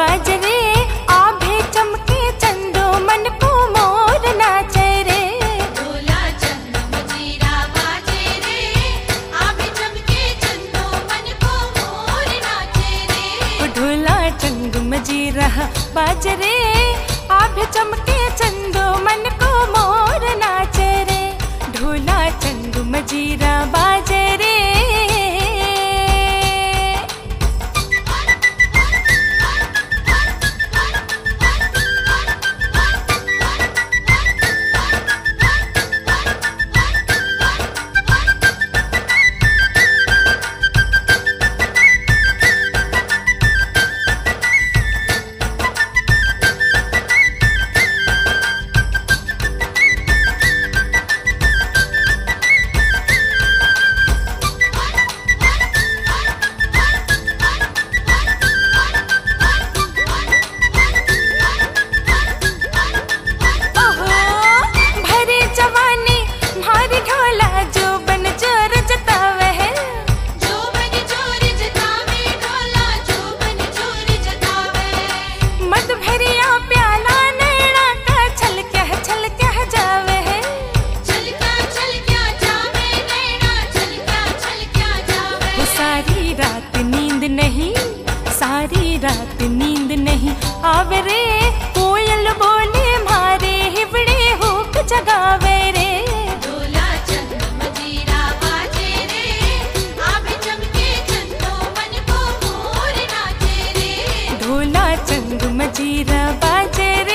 बाजरे आभे चमके चंदो मन को मोर नाचे रे। ढोला चंद मजीरा बाजे रे, आभे चमके चंदो मन को मोर नाचे रे। ढोला चंद मजीरा बाजरे आभे चमके चंदो मन को मोर नाचे रे। ढोला चंद मजीरा बाजे रे। सारी रात नींद नहीं आवे रे, कोयल बोले मारे हिबड़े हुक जगावे रे। ढोला चंद मजीरा बाजे रे, आभे चमके चंदो मन को मोर नाचे रे। ढोला चंद मजीरा बाजे रे।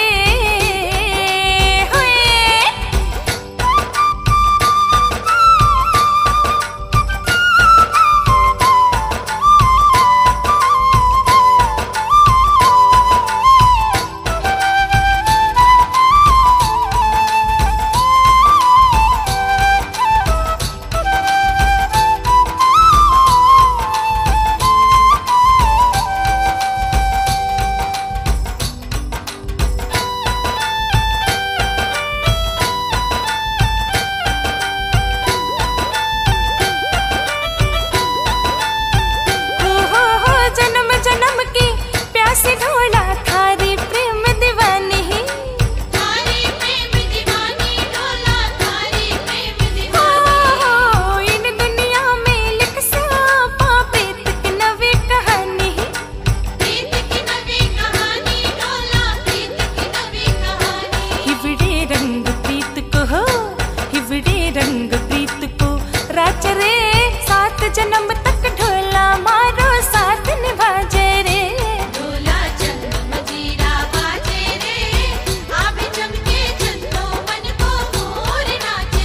ढोला थारी प्रेम दीवानी, थारी प्रेम दीवानी, ढोला थारी प्रेम दीवानी। इन दुनिया में लिख स्यापा प्रीत की नवी कहानी, प्रीत की नवी कहानी, ढोला प्रीत की नवी कहानी। हिवड़े रंग प्रीत को हो, हिवड़े रंग प्रीत को राच रे। 7 जन्म तक ढोला मारो साथ निभाजे रे।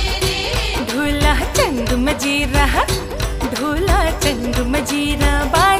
ढोला चंद मजीरा, ढोला चंद मजीरा।